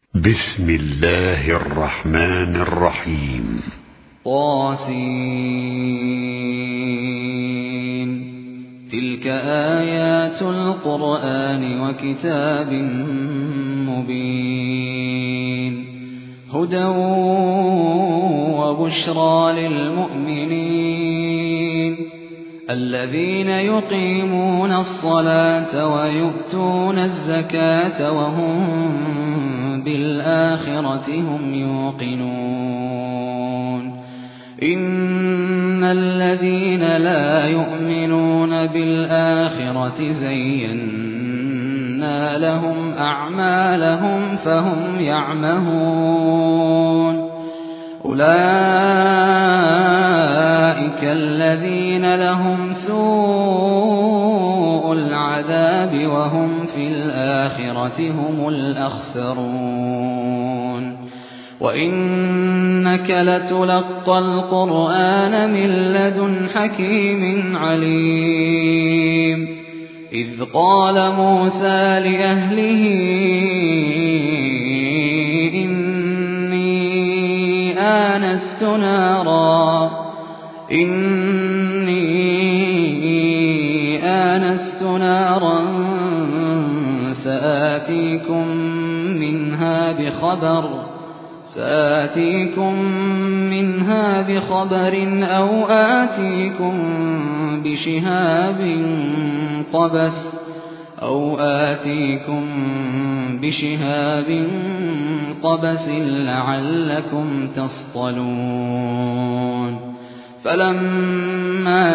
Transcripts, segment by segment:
بسم الله الرحمن الرحيم. طاسين. تلك آيات القرآن وكتاب مبين، هدى وبشرى للمؤمنين الذين يقيمون الصلاة ويؤتون الزكاة وهم بالآخرة هم يوقنون. إن الذين لا يؤمنون بالآخرة زينا لهم أعمالهم فهم يعمهون. أولئك الذين لهم سوء العذاب وهم في الآخرة هم الأخسرون. وإنك لتلقى القرآن من لدن حكيم عليم. إذ قال موسى لأهله إني آنست نارا سآتيكم منها بخبر أو آتيكم بشهاب قبس لعلكم تصطلون. فلما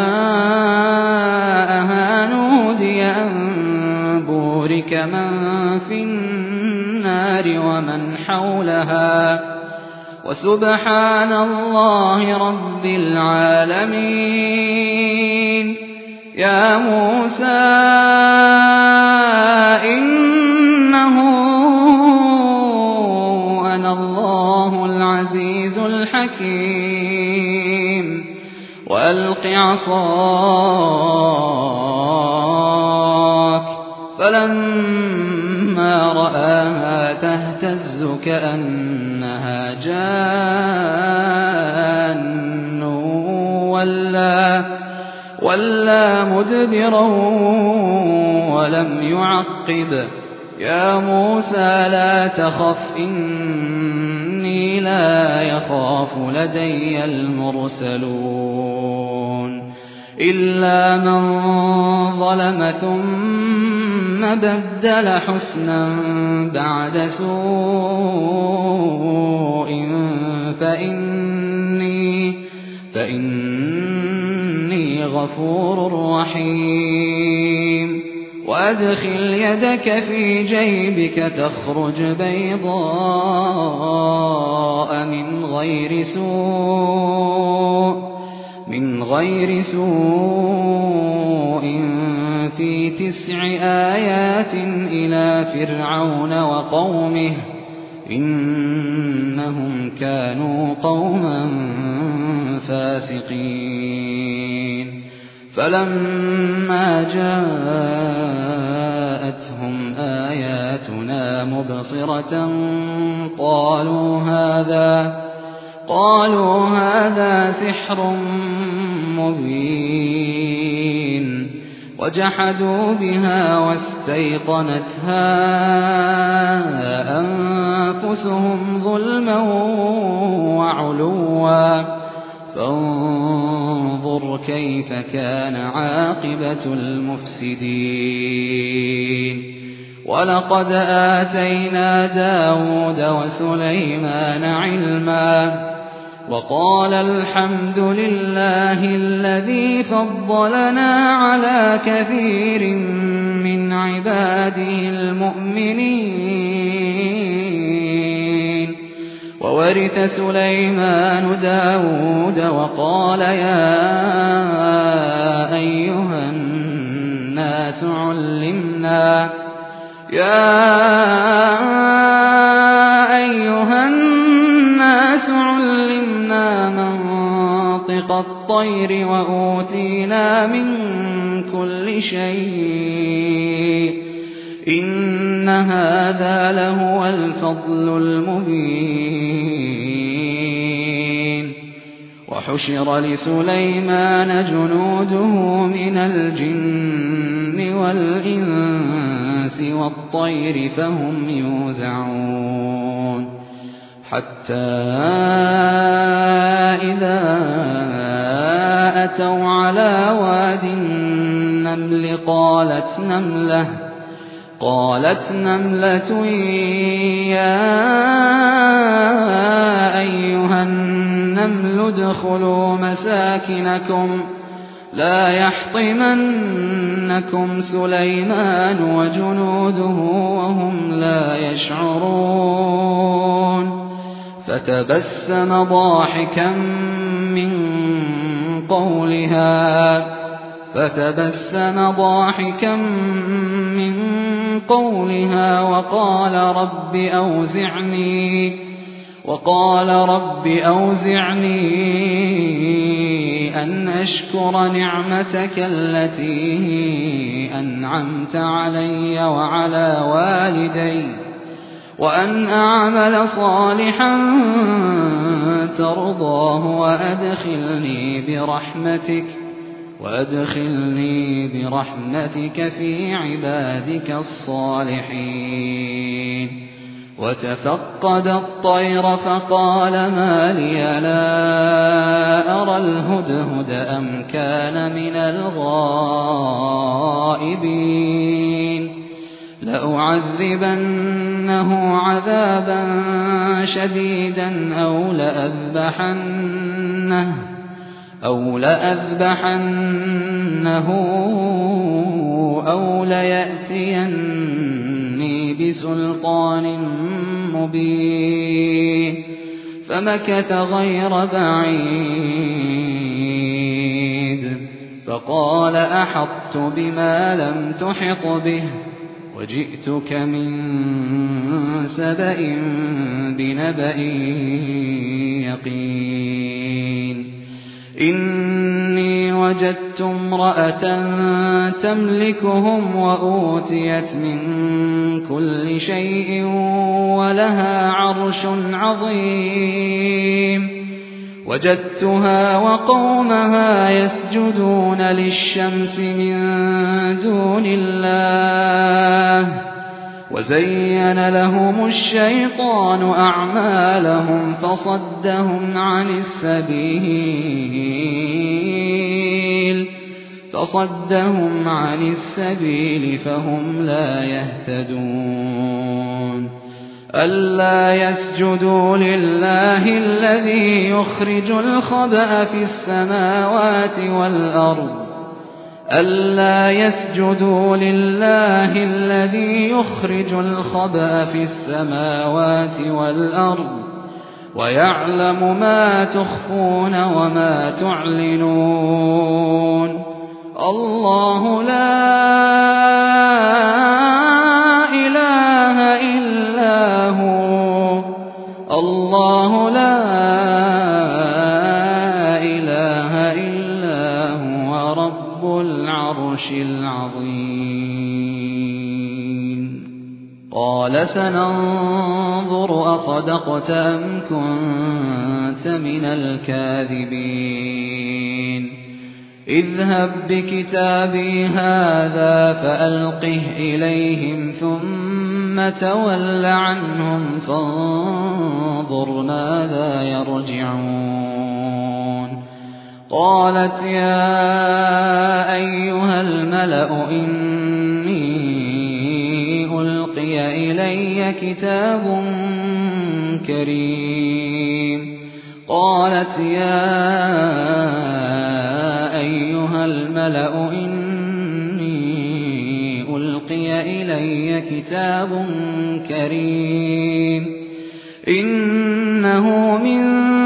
جاءها نودي أن بورك من في النار ومن حولها وسبحان الله رب العالمين. يا موسى إنه أنا الله العزيز الحكيم. وألق عصاك. فلما رآها تهتز كأنها جان ولا مدبرا ولم يعقب. يا موسى لا تخف إني لا يخاف لدي المرسلون. إلا من ظلم ثم بدل حسنا بعد سوء فإني غفور رحيم. وأدخل يدك في جيبك تخرج بيضاء من غير سوء في 9 آيات إلى فرعون وقومه إنهم كانوا قوما فاسقين. فلما جاءتهم آياتنا مبصرة قالوا هذا سحر مبين. وجحدوا بها واستيقنتها أنفسهم ظلما وعلوا فانظر كيف كان عاقبة المفسدين. ولقد آتينا داود وسليمان علما وقال الحمد لله الذي فضلنا على كثير من عباده المؤمنين. وورث سليمان داود وقال يا أيها الناس علمنا منطق الطير وأوتينا من كل شيء إِنَّ هَٰذَا لَهُوَ الْفَضْلُ الْمُبِينُ وَحُشِرَ لِسُلَيْمَانَ جُنُودُهُ مِنَ الْجِنِّ وَالْإِنسِ وَالطَّيْرِ فَهُمْ يُوزَعُونَ حَتَّىٰ إِذَا أَتَوْا عَلَىٰ وَادِ النَّمْلِ قَالَتْ نَمْلَةٌ يَا أَيُّهَا النَّمْلُ ادْخُلُوا مَسَاكِنَكُمْ لَا يَحْطِمَنَّكُمْ سُلَيْمَانُ وَجُنُودُهُ وَهُمْ لَا يَشْعُرُونَ فَتَبَسَّمَ ضَاحِكًا مِّن قَوْلِهَا وَقَالَ رَبِّ أَوْزِعْنِي أَنْ أَشْكُرَ نِعْمَتَكَ الَّتِي أَنْعَمْتَ عَلَيَّ وَعَلَىٰ وَالِدَيَّ وَأَنْ أَعْمَلَ صَالِحًا تَرْضَاهُ وَأَدْخِلْنِي بِرَحْمَتِكَ فِي عِبَادِكَ الصَّالِحِينَ وَتَفَقَّدَ الطَّيْرَ فَقَالَ مَا لِيَ لَا أَرَى الْهُدْهُدَ أَمْ كَانَ مِنَ الْغَائِبِينَ لَأُعَذِّبَنَّهُ عَذَابًا شَدِيدًا أَوْ لَأَذْبَحَنَّهُ أَوْ لَيَأْتِيَنِّي بِسُلْطَانٍ مُّبِينٍ فَمَكَثَ غَيْرَ بَعِيدٍ فَقَالَ أَحَطتُ بِمَا لَمْ تُحِطْ بِهِ وَجِئْتُكَ مِن سَبَإٍ بِنَبَإٍ يَقِينٍ إِنِّي وَجَدتُّ امْرَأَةً تَمْلِكُهُمْ وَأُوتِيَتْ مِن كُلِّ شَيْءٍ وَلَهَا عَرْشٌ عَظِيمٌ وَجَدتُّهَا وَقَوْمَهَا يَسْجُدُونَ لِلشَّمْسِ مِن دُونِ اللَّهِ وَزَيَّنَ لَهُمُ الشَّيْطَانُ أَعْمَالَهُمْ فَصَدَّهُمْ عَنِ السَّبِيلِ فَهُمْ لَا يَهْتَدُونَ أَلَّا يَسْجُدُوا لِلَّهِ الَّذِي يُخْرِجُ الْخَبْءَ في السَّمَاوَاتِ وَالْأَرْضِ وَيَعْلَمُ مَا تُخْفُونَ وَمَا تُعْلِنُونَ اللَّهُ لا إله إلا هو رب العرش العظيم قَالَ سَنَنظُرُ أَصَدَقْتَ أَمْ كُنتَ مِنَ الْكَاذِبِينَ اذْهَب بِّكِتَابِي هَٰذَا فَأَلْقِهْ إِلَيْهِمْ ثُمَّ تَوَلَّ عَنْهُمْ فَانظُرْ مَاذَا يَرْجِعُونَ قَالَتْ يَا أَيُّهَا الْمَلَأُ إِنِّي أُلْقِيَ إِلَيَّ كِتَابٌ كَرِيمٌ قَالَتْ يَا أَيُّهَا الْمَلَأُ إِنِّي أُلْقِيَ إِلَيَّ كِتَابٌ كَرِيمٌ إِنَّهُ مِن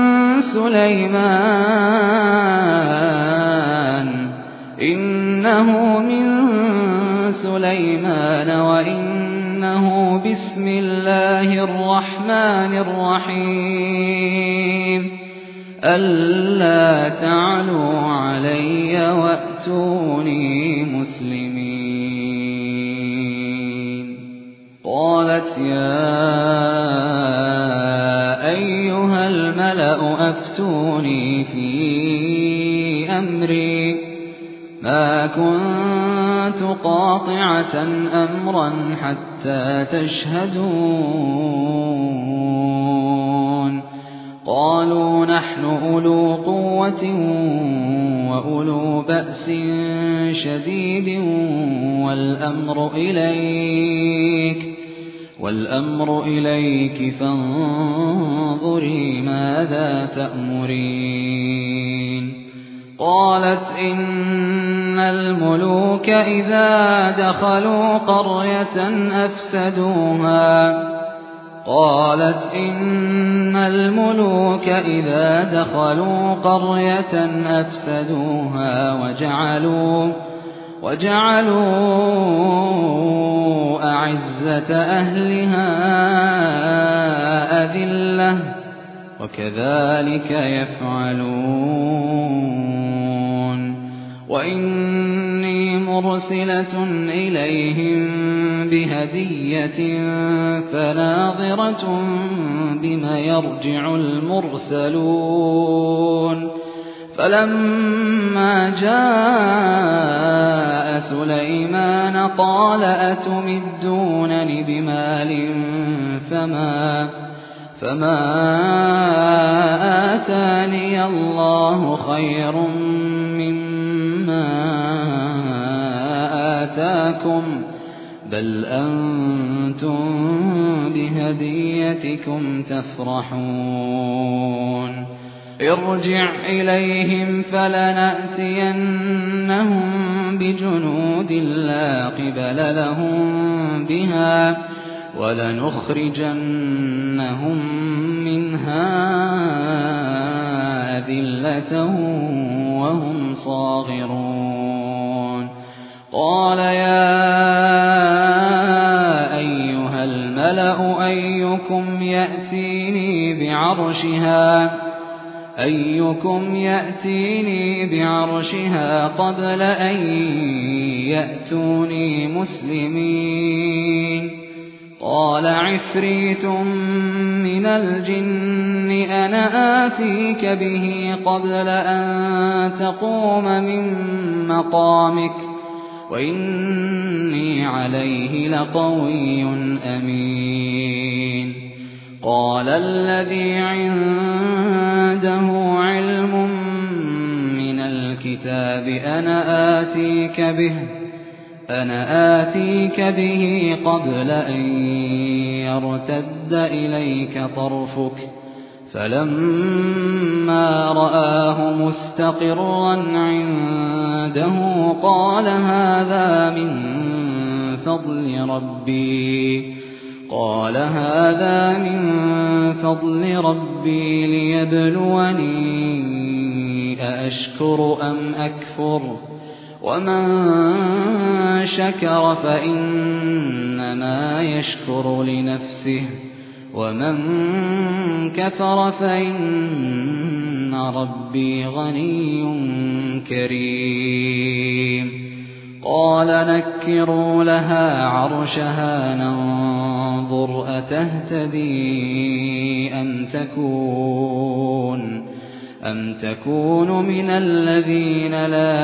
سُلَيْمَانَ وَإِنَّهُ بِسْمِ اللَّهِ الرَّحْمَٰنِ الرَّحِيمِ أَلَّا تَعْلُوا عَلَيَّ وَأْتُونِي مُسْلِمِينَ يا أيها الملأ أفتوني في أمري ما كنت قاطعة أمرا حتى تشهدون قالوا نحن أولو قوة وأولو بأس شديد والأمر إليك فانظري ماذا تأمرين قالت إن الملوك إذا دخلوا قرية أفسدوها وجعلوا أعزة أهلها أذلة وكذلك يفعلون وإني مرسلة إليهم بهدية فناظرة بما يرجع المرسلون فلما جاء سليمان قال أتمدونني بمال فما آتاني الله خير مما آتاكم بل أنتم بهديتكم تفرحون ارجع إليهم فلنأتينهم بجنود لا قبل لهم بها ولنخرجنهم منها أذلة وهم صاغرون قال يا أيها الملأ أيكم يأتيني بعرشها قبل أن يأتوني مسلمين قال عفريت من الجن أنا آتيك به قبل أن تقوم من مقامك وإني عليه لقوي أمين قال الذي عنده علم من الكتاب أنا آتيك به قبل أن يرتد إليك طرفك فلما رآه مستقرا عنده قال هذا من فضل ربي ليبلوني أأشكر أم أكفر ومن شكر فإنما يشكر لنفسه ومن كفر فإن ربي غني كريم قال نكروا لها عرشها ننظر أتهتدي أم تكون من الذين لا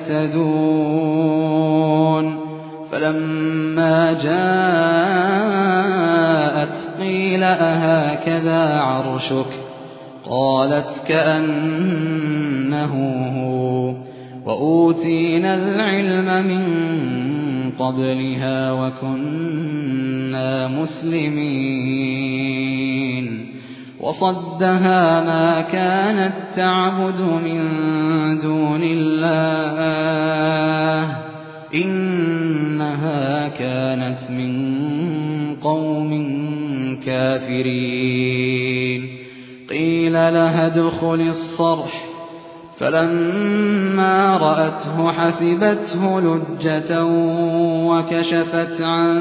يهتدون فلما جاءت قيل أهكذا عرشك قالت كأنه هو وأوتينا العلم من قبلها وكنا مسلمين وصدها ما كانت تعبد من دون الله إنها كانت من قوم كافرين قيل لها ادخل الصرح فلما رأته حسبته لجة وكشفت عن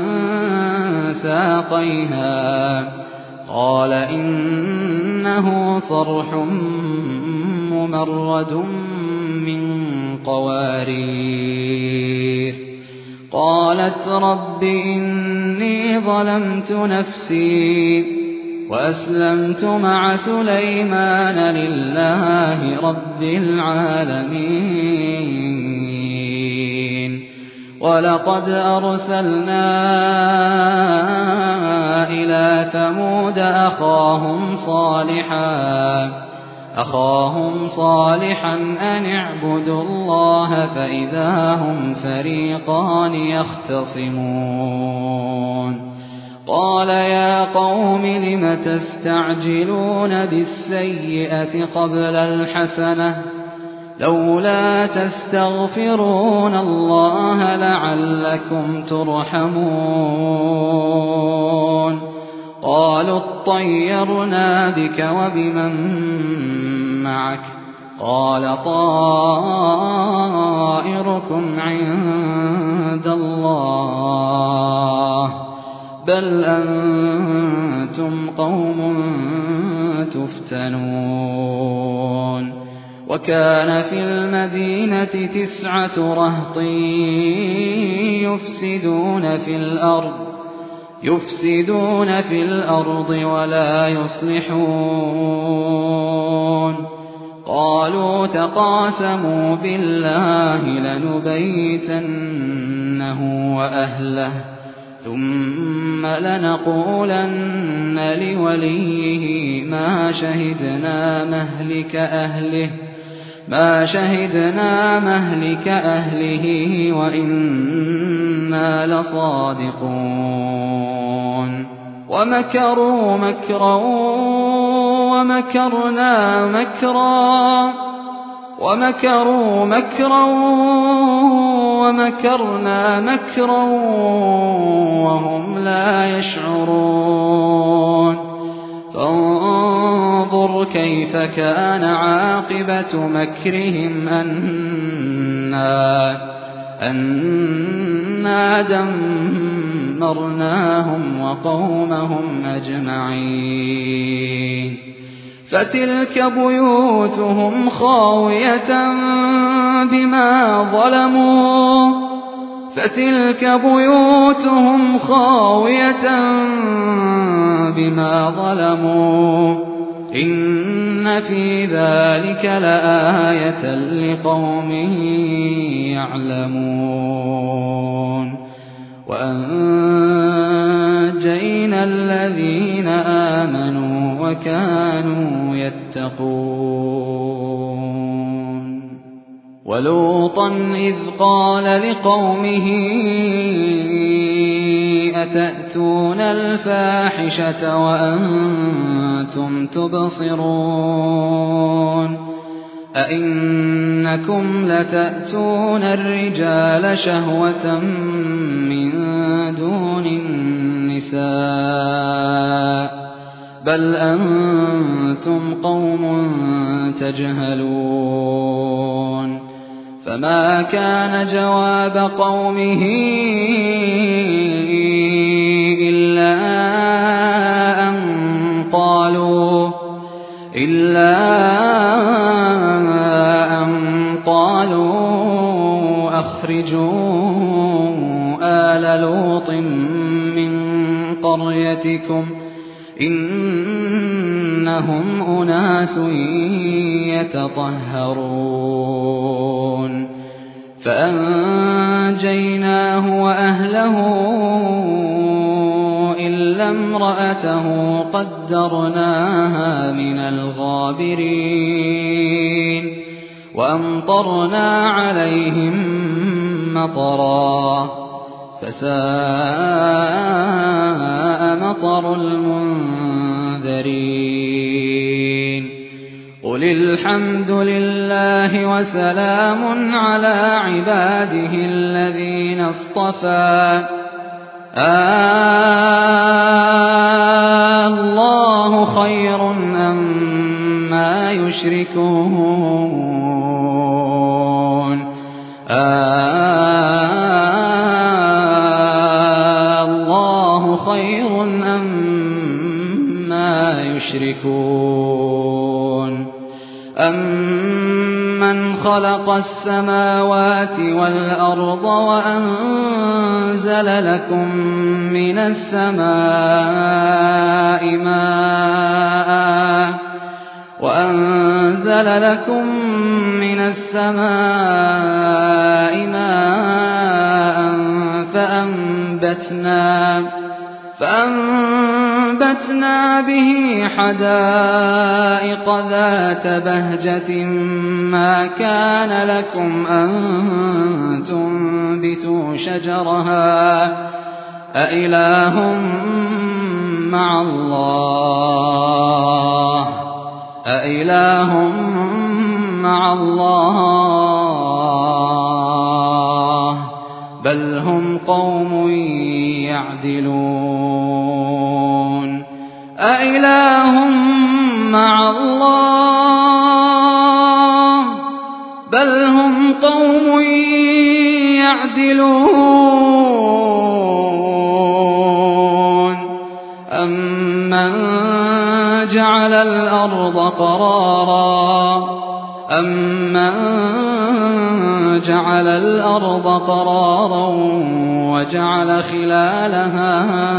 ساقيها قال إنه صرح ممرد من قوارير قالت رب إني إني ظلمت نفسي وأسلمت مع سليمان لله رب العالمين ولقد أرسلنا إلى ثمود أخاهم صالحا أن اعبدوا الله فإذا هم فريقان يختصمون قال يا قوم لم تستعجلون بالسيئة قبل الحسنة لولا تستغفرون الله لعلكم ترحمون قالوا اطيرنا بك وبمن معك قال طائركم عند الله بل أنتم قوم تفتنون وكان في المدينة 9 رهط يفسدون في الأرض ولا يصلحون قالوا تقاسموا بالله لنبيتنه وأهله ثم لنقولن لوليه ما شهدنا مهلك أهله وإنا لصادقون ومكروا مكرا ومكرنا مكرا وهم لا يشعرون فانظر كيف كان عاقبة مكرهم أنا دمرناهم وقومهم أجمعين فتلك بيوتهم خاوية بما ظلموا إن في ذلك لآية لقوم يعلمون وأنجينا الذين آمنوا وكانوا يتقون ولوطا إذ قال لقومه أتأتون الفاحشة وأنتم تبصرون أئنكم لتأتون الرجال شهوة من دون النساء بل أنتم قوم تجهلون فما كان جواب قومه إلا أن قالوا أخرجوا آل لوط من قريتكم إنهم أناس يتطهرون فأنجيناه وأهله إلا امرأته قدرناها من الغابرين وأمطرنا عليهم مطرا فساء مطر المنذرين قل الحمد لله وسلام على عباده الذين اصطفى الله خير أما يشركون الله خير أما يشركون أمن أَمَّنْ خَلَقَ السَّمَاوَاتِ وَالْأَرْضَ وَأَنزَلَ لَكُم مِّنَ السَّمَاءِ مَاءً فَأَنبَتْنَا بِهِ حَدَائِقَ ذَاتَ بَهْجَةٍ مَّا كَانَ لَكُمْ أَن تُنبِتُوا شَجَرَهَا ۗ أَإِلَٰهٌ مَّعَ اللَّهِ ۚ بَلْ هُمْ قَوْمٌ يَعْدِلُونَ أَإِلَٰهٌ مَّعَ اللَّهِ ۚ بَلْ هُمْ قَوْمٌ يَعْدِلُونَ أَمَّن جَعَلَ الْأَرْضَ قَرَارًا وَجَعَلَ خِلَالَهَا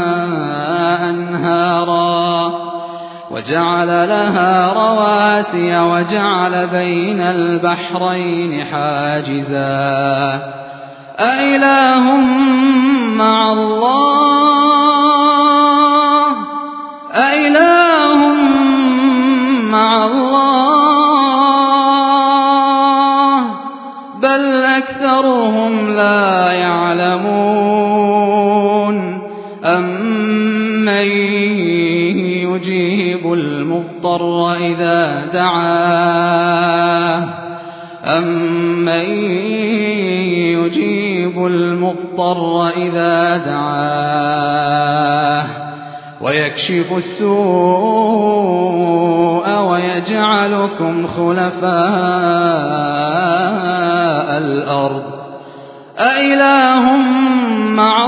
أَنْهَارًا وَجَعَلَ لَهَا رَوَاسِيَ وَجَعَلَ بَيْنَ الْبَحْرَيْنِ حَاجِزًا ۗ أَإِلَٰهٌ مَّعَ اللَّهِ ۚ بَلْ أَكْثَرُهُمْ لَا يَعْلَمُونَ أَمَّن يُجِيبُ الْمُضْطَرَّ إِذَا دَعَاهُ وَيَكْشِفُ السُّوءَ وَيَجْعَلُكُمْ خُلَفَاءَ الْأَرْضِ ۗ أَإِلَٰهٌ مَّعَ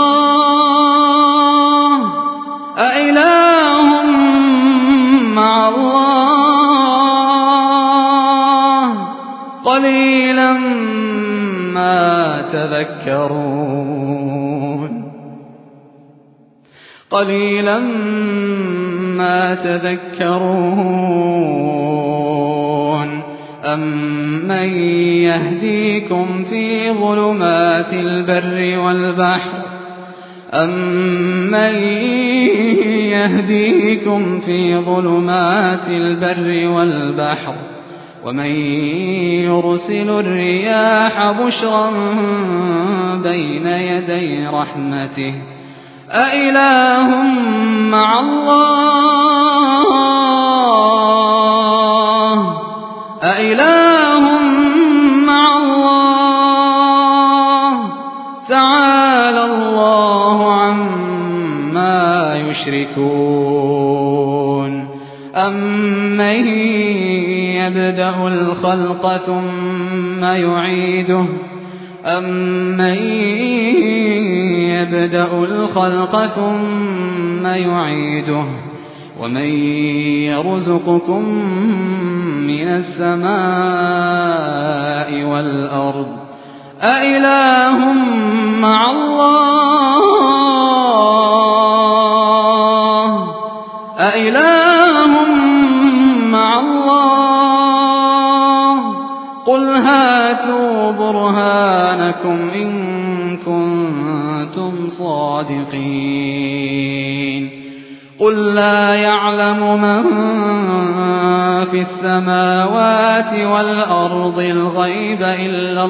اللَّهِ ۚ قَلِيلًا مَّا تَذَكَّرُونَ أَمَّن يَهْدِيكُمْ فِي ظُلُمَاتِ الْبَرِّ وَالْبَحْرِ وَمَن يُرْسِلُ الرِّيَاحَ بُشْرًا بَيْنَ يَدَيْ رَحْمَتِهِ ۗ أَإِلَٰهٌ مَّعَ اللَّهِ ۚ تَعَالَى اللَّهُ عَمَّا يُشْرِكُونَ أَمَّن يَبْدَأُ الْخَلْقَ ثُمَّ يُعِيدُهُ وَمَن يَرْزُقُكُم مِّنَ السَّمَاءِ وَالْأَرْضِ ۗ أَإِلَٰهٌ مَّعَ اللَّهِ ۚ قُلْ هَاتُوا بُرْهَانَكُمْ إِن كُنتُمْ صَادِقِينَ قُل لَّا يَعْلَمُ مَن فِي السَّمَاوَاتِ وَالْأَرْضِ الْغَيْبَ إِلَّا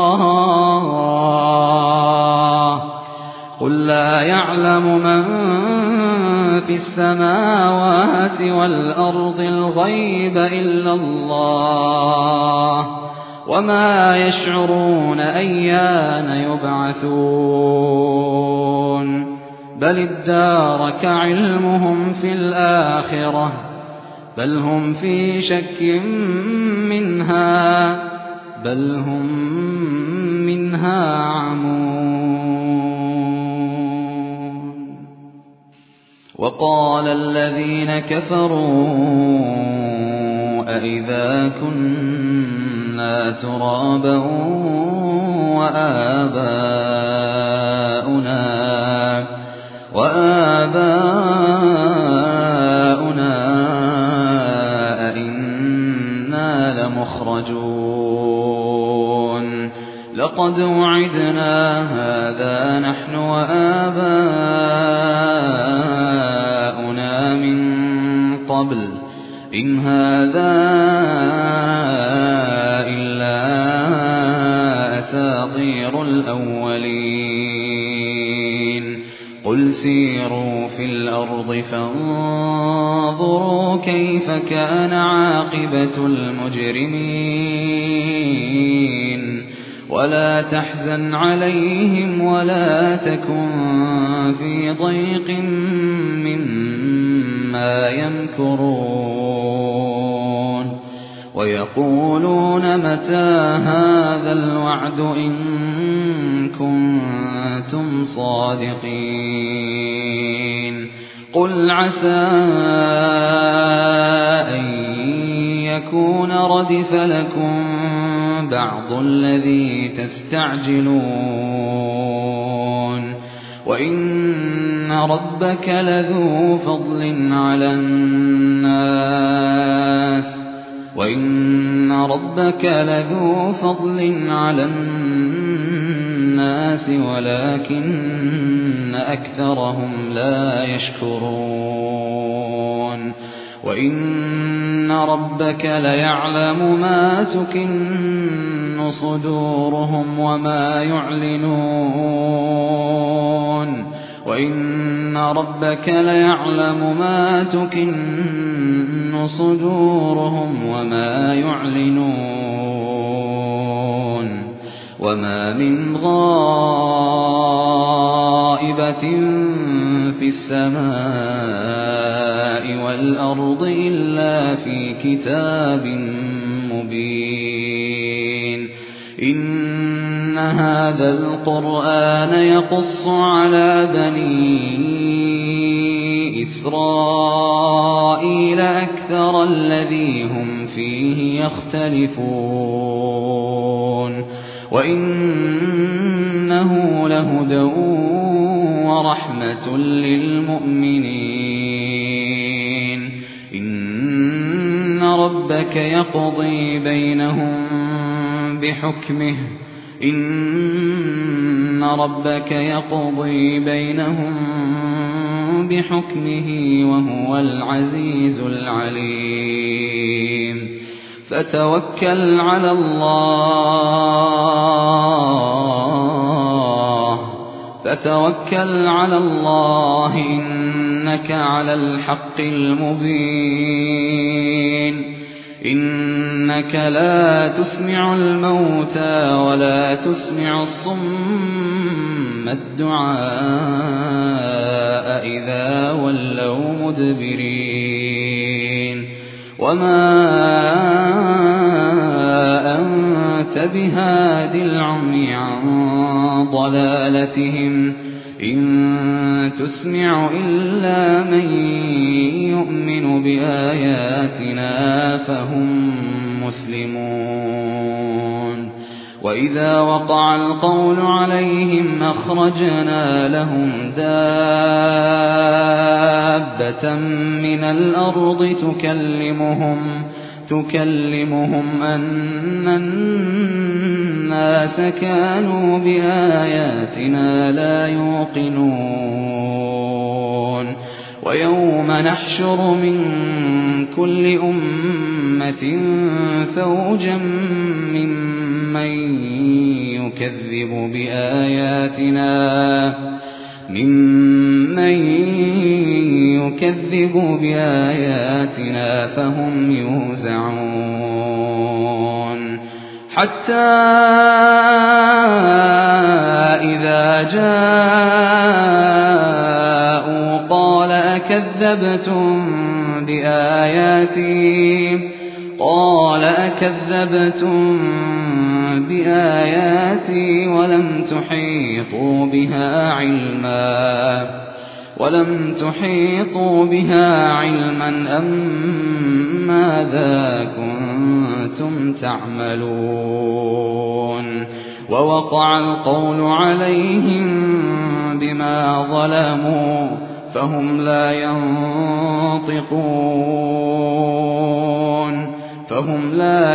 اللَّهُ ۚ وَمَا يَشْعُرُونَ أَيَّانَ يُبْعَثُونَ بَلِ ادَّارَكَ عِلْمُهُمْ فِي الْآخِرَةِ بَلْ هُمْ فِي شَكٍّ مِّنْهَا بَلْ هُم مِّنْهَا عَمُونَ وَقَالَ الَّذِينَ كَفَرُوا أَإِذَا كُنَّا كُنَّا تُرَابًا وَآبَاؤُنَا أَئِنَّا لَمُخْرَجُونَ لَقَدْ وُعِدْنَا هَٰذَا نَحْنُ وَآبَاؤُنَا مِن قَبْلُ إِنْ هَٰذَا إِلَّا أَسَاطِيرُ الْأَوَّلِينَ قُلْ سِيرُوا فِي الْأَرْضِ فَانظُرُوا كَيْفَ كَانَ عَاقِبَةُ الْمُجْرِمِينَ وَلَا تَحْزَنْ عَلَيْهِمْ وَلَا تَكُن فِي ضَيْقٍ مِّمَّا يَمْكُرُونَ وَيَقُولُونَ مَتَىٰ هَٰذَا الْوَعْدُ إِن كُنتُمْ صَادِقِينَ قُلْ عَسَىٰ أَن يَكُونَ رَدِفَ لَكُم بَعْضُ الَّذِي تَسْتَعْجِلُونَ وَإِنَّ رَبَّكَ لَذُو فَضْلٍ عَلَى النَّاسِ وَلَٰكِنَّ أَكْثَرَهُمْ لَا يَشْكُرُونَ وَإِنَّ رَبَّكَ لَيَعْلَمُ مَا تُكِنُّ صُدُورُهُمْ وَمَا يُعْلِنُونَ وَإِنَّ رَبَّكَ لَيَعْلَمُ مَا تُكِنُّ صُدُورُهُمْ وَمَا يُعْلِنُونَ وَمَا مِنْ غَائِبَةٍ فِي السَّمَاءِ وَالْأَرْضِ إِلَّا فِي كِتَابٍ مُّبِينٍ إِنَّ هَٰذَا الْقُرْآنَ يَقُصُّ عَلَىٰ بَنِي إِسْرَائِيلَ أَكْثَرَ الَّذِي هُمْ فِيهِ يَخْتَلِفُونَ وَإِنَّهُ لَهُدًى وَرَحْمَةٌ لِّلْمُؤْمِنِينَ إِنَّ رَبَّكَ يَقْضِي بَيْنَهُم بِحُكْمِهِ وَهُوَ الْعَزِيزُ الْعَلِيمُ فَتَوَكَّلْ عَلَى اللَّهِ إِنَّكَ عَلَى الْحَقِّ الْمُبِينِ إِنَّكَ لَا تُسْمِعُ الْمَوْتَىٰ وَلَا تُسْمِعُ الصُّمَّ الدُّعَاءَ إِذَا وَلَّوْا مُدْبِرِينَ وَمَا أَنتَ بِهَادِ الْعُمْيِ عَن ضَلَالَتِهِمْ إِن تُسْمِعُ إِلَّا مَن يُؤْمِنُ بِآيَاتِنَا فَهُم مُّسْلِمُونَ وَإِذَا وَقَعَ الْقَوْلُ عَلَيْهِمْ أَخْرَجْنَا لَهُمْ دَابَّةً مِّنَ الْأَرْضِ تُكَلِّمُهُمْ أَنَّ النَّاسَ كَانُوا بِآيَاتِنَا لَا يُوقِنُونَ وَيَوْمَ نَحْشُرُ مِن كُلِّ أُمَّةٍ فَوْجًا مِّمَّن يُكَذِّبُ بِآيَاتِنَا فَهُمْ يُوزَعُونَ حَتَّىٰ إِذَا جَاءُوا قَالَ أَكَذَّبْتُم بِآيَاتِي وَلَمْ تُحِيطُوا بِهَا عِلْمًا أَم مَّاذَا كُنتُمْ تعملون ووقع القول عليهم بما ظلموا فهم لا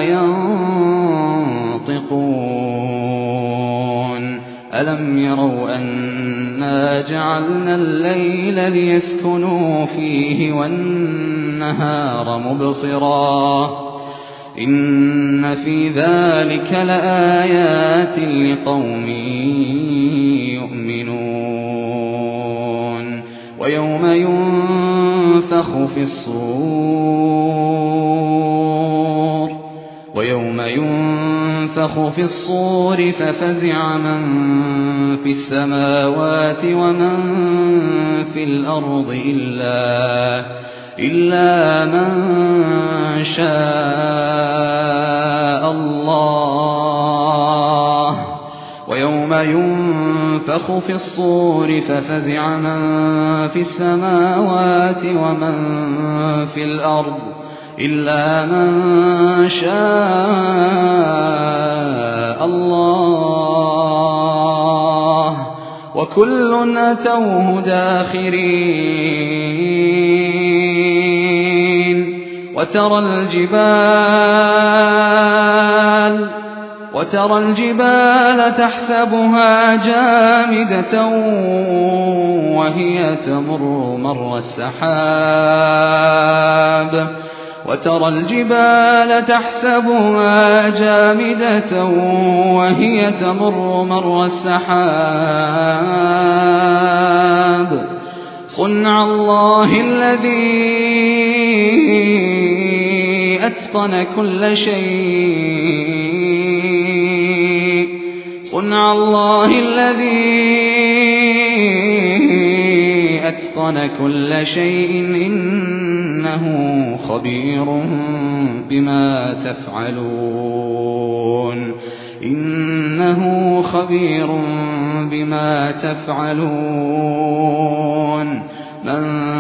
ينطقون ألم يروا أنا جعلنا الليل ليسكنوا فيه والنهار مبصرا إن في ذلك لآيات لقوم يؤمنون ويوم ينفخ في الصور ففزع من في السماوات ومن في الأرض إلا من شاء الله ويوم ينفخ في الصور ففزع من في السماوات ومن في الأرض إلا من شاء الله وكل أتوه داخرين وترى الجبال تحسبها جامدة وهي تمر مر السحاب وترى الجبال تحسبها جامدة وهي تمر مر السحاب صنع الله الذي أتقن كل شيء إنه خبير بما تفعلون من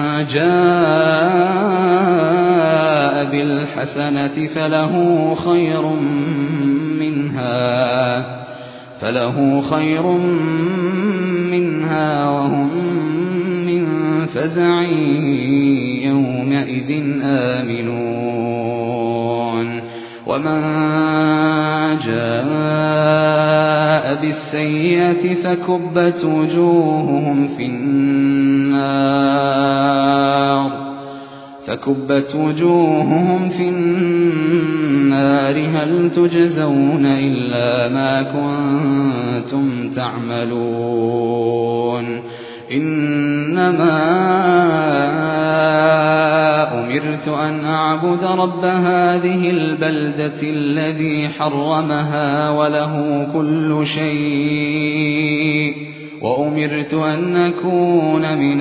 جاء بالحسنة فله خير منها وهم من فزع يومئذ آمنون ومن جاء بالسيئة فكبت وجوههم في النار هل تجزون إلا ما كنتم تعملون إنما أمرت أن أعبد رب هذه البلدة الذي حرمها وله كل شيء وأمرت أن أكون من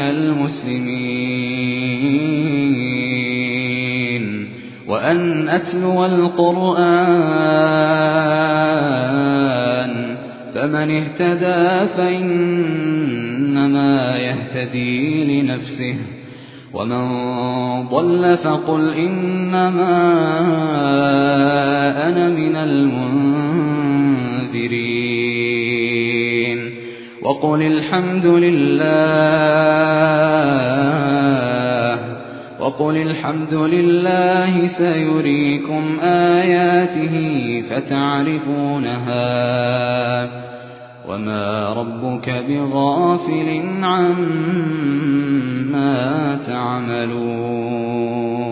المسلمين وأن أتلو القرآن فمن اهتدى فإنما يهتدي لنفسه ومن ضل فقل إنما أنا من المنذرين وقل الحمد لله سيريكم آياته فتعرفونها وما ربك بغافل عما تعملون